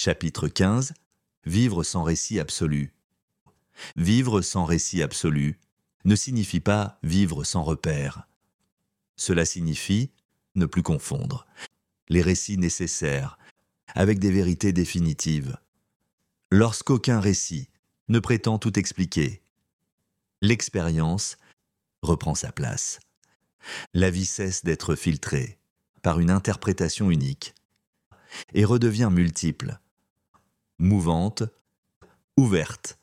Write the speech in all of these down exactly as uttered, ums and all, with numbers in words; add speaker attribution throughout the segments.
Speaker 1: Chapitre quinze. Vivre sans récit absolu. Vivre sans récit absolu ne signifie pas vivre sans repère. Cela signifie ne plus confondre les récits nécessaires avec des vérités définitives. Lorsqu'aucun récit ne prétend tout expliquer, l'expérience reprend sa place. La vie cesse d'être filtrée par une interprétation unique et redevient multiple, mouvante, ouverte.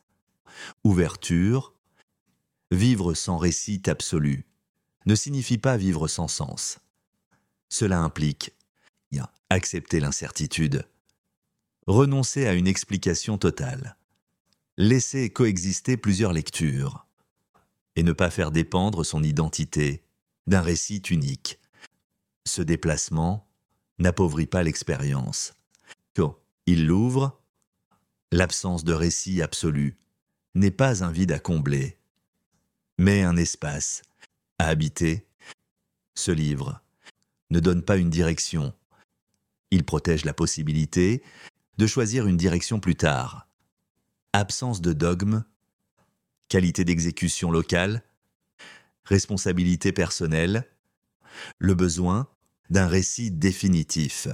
Speaker 1: Ouverture, vivre sans récit absolu, ne signifie pas vivre sans sens. Cela implique accepter l'incertitude, renoncer à une explication totale, laisser coexister plusieurs lectures, et ne pas faire dépendre son identité d'un récit unique. Ce déplacement n'appauvrit pas l'expérience. Quand il l'ouvre, l'absence de récit absolu n'est pas un vide à combler, mais un espace à habiter. Ce livre ne donne pas une direction. Il protège la possibilité de choisir une direction plus tard. Absence de dogme, qualité d'exécution locale, responsabilité personnelle, le besoin d'un récit définitif.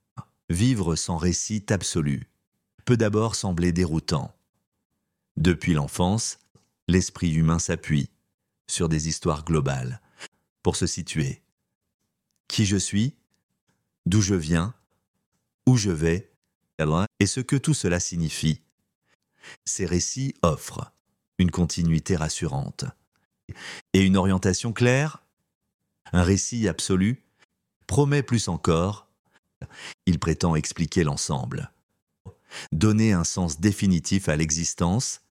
Speaker 1: Vivre sans récit absolu peut d'abord sembler déroutant. Depuis l'enfance, l'esprit humain s'appuie sur des histoires globales pour se situer. Qui je suis, d'où je viens, où je vais, et ce que tout cela signifie. Ces récits offrent une continuité rassurante et une orientation claire. Un récit absolu promet plus encore. Il prétend expliquer l'ensemble, donner un sens définitif à l'existence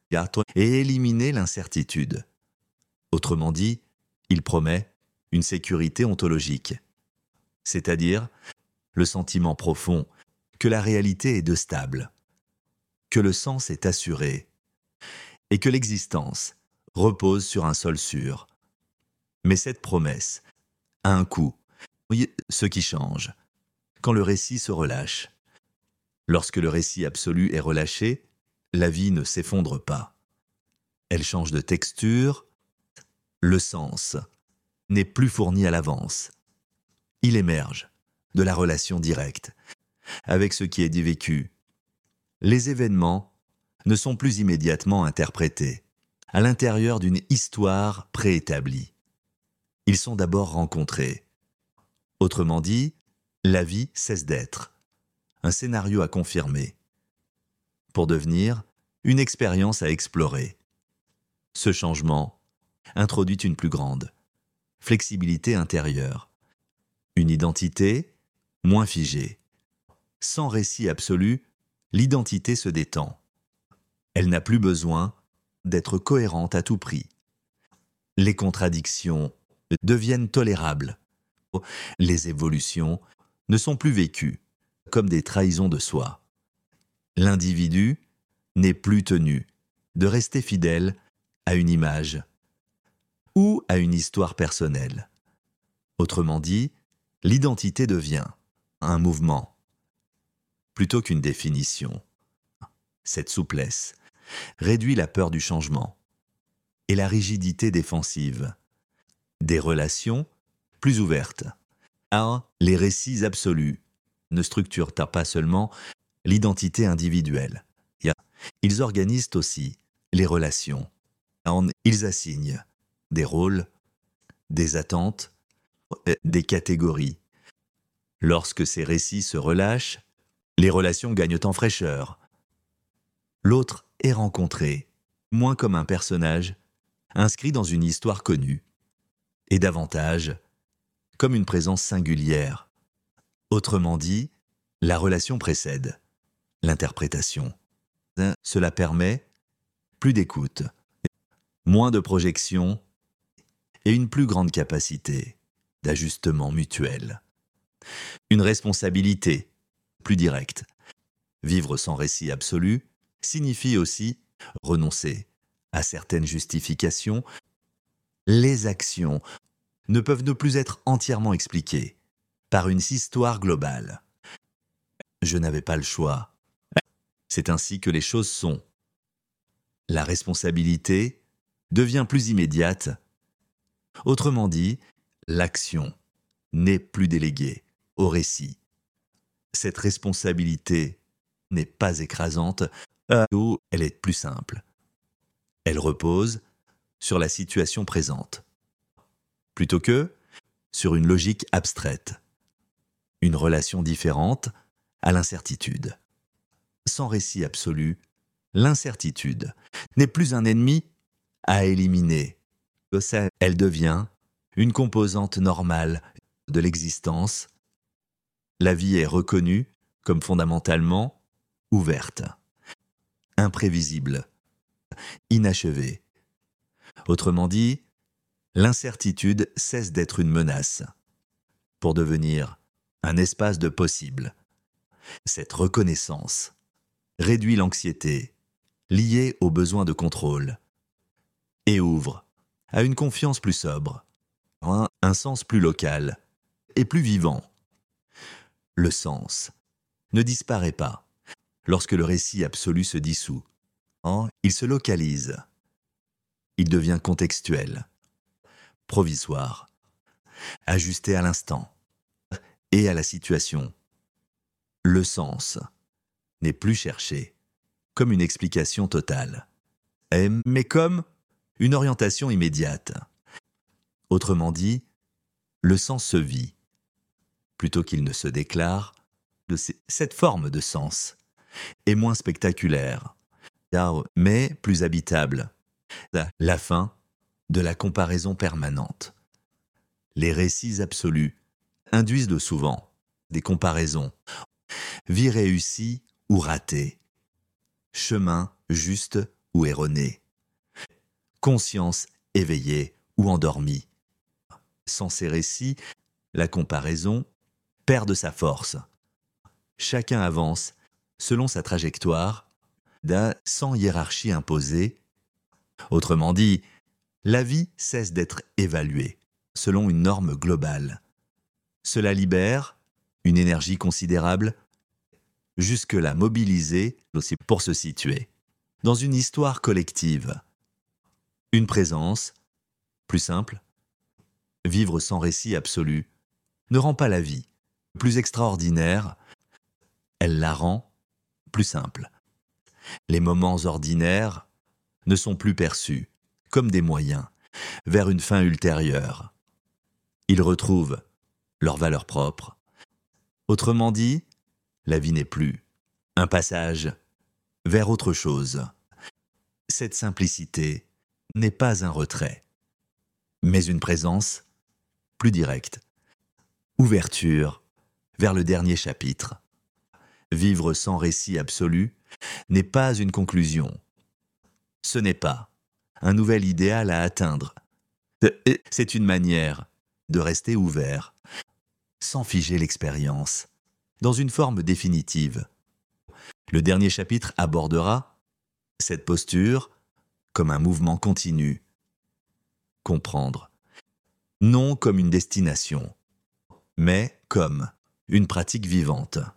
Speaker 1: et éliminer l'incertitude. Autrement dit, il promet une sécurité ontologique, c'est-à-dire le sentiment profond que la réalité est de stable, que le sens est assuré et que l'existence repose sur un sol sûr. Mais cette promesse a un coût, ce qui change quand le récit se relâche. Lorsque le récit absolu est relâché, la vie ne s'effondre pas. Elle change de texture, le sens n'est plus fourni à l'avance. Il émerge de la relation directe avec ce qui est dit vécu. Les événements ne sont plus immédiatement interprétés à l'intérieur d'une histoire préétablie. Ils sont d'abord rencontrés. Autrement dit, la vie cesse d'être un scénario à confirmer pour devenir une expérience à explorer. Ce changement introduit une plus grande flexibilité intérieure, une identité moins figée. Sans récit absolu, l'identité se détend. Elle n'a plus besoin d'être cohérente à tout prix. Les contradictions deviennent tolérables. Les évolutions ne sont plus vécues comme des trahisons de soi. L'individu n'est plus tenu de rester fidèle à une image ou à une histoire personnelle. Autrement dit, l'identité devient un mouvement plutôt qu'une définition. Cette souplesse réduit la peur du changement et la rigidité défensive. Des relations plus ouvertes. Ah, les récits absolus ne structurent pas seulement l'identité individuelle. Ils organisent aussi les relations. Ils assignent des rôles, des attentes, des catégories. Lorsque ces récits se relâchent, les relations gagnent en fraîcheur. L'autre est rencontré, moins comme un personnage, inscrit dans une histoire connue, et davantage comme une présence singulière. Autrement dit, la relation précède l'interprétation. Cela permet plus d'écoute, moins de projection et une plus grande capacité d'ajustement mutuel. Une responsabilité plus directe. Vivre sans récit absolu signifie aussi renoncer à certaines justifications. Les actions ne peuvent ne plus être entièrement expliquées par une histoire globale. Je n'avais pas le choix C'est ainsi que les choses sont. La responsabilité devient plus immédiate. Autrement dit, l'action n'est plus déléguée au récit. Cette responsabilité n'est pas écrasante, ou elle est plus simple. Elle repose sur la situation présente, plutôt que sur une logique abstraite, une relation différente à l'incertitude. Sans récit absolu, l'incertitude n'est plus un ennemi à éliminer. Elle devient une composante normale de l'existence. La vie est reconnue comme fondamentalement ouverte, imprévisible, inachevée. Autrement dit, l'incertitude cesse d'être une menace pour devenir un espace de possible. Cette reconnaissance réduit l'anxiété liée au besoin de contrôle et ouvre à une confiance plus sobre, un, un sens plus local et plus vivant. Le sens ne disparaît pas lorsque le récit absolu se dissout. Il se localise. Il devient contextuel, provisoire, ajusté à l'instant et à la situation. Le sens n'est plus cherché comme une explication totale, mais comme une orientation immédiate. Autrement dit, le sens se vit, plutôt qu'il ne se déclare. De ces, cette forme de sens est moins spectaculaire, mais plus habitable. La fin de la comparaison permanente. Les récits absolus induisent de souvent des comparaisons. Vie réussie ou ratée. Chemin juste ou erroné. Conscience éveillée ou endormie. Sans ces récits, la comparaison perd de sa force. Chacun avance selon sa trajectoire, sans hiérarchie imposée. Autrement dit, la vie cesse d'être évaluée selon une norme globale. Cela libère une énergie considérable, jusque-là mobilisée aussi pour se situer dans une histoire collective. Une présence plus simple. Vivre sans récit absolu ne rend pas la vie plus extraordinaire, elle la rend plus simple. Les moments ordinaires ne sont plus perçus comme des moyens vers une fin ultérieure. Ils retrouvent leur valeur propre. Autrement dit, la vie n'est plus un passage vers autre chose. Cette simplicité n'est pas un retrait, mais une présence plus directe. Ouverture vers le dernier chapitre. Vivre sans récit absolu n'est pas une conclusion. Ce n'est pas un nouvel idéal à atteindre. C'est une manière de rester ouvert, sans figer l'expérience, dans une forme définitive. Le dernier chapitre abordera cette posture comme un mouvement continu. Comprendre, non comme une destination, mais comme une pratique vivante.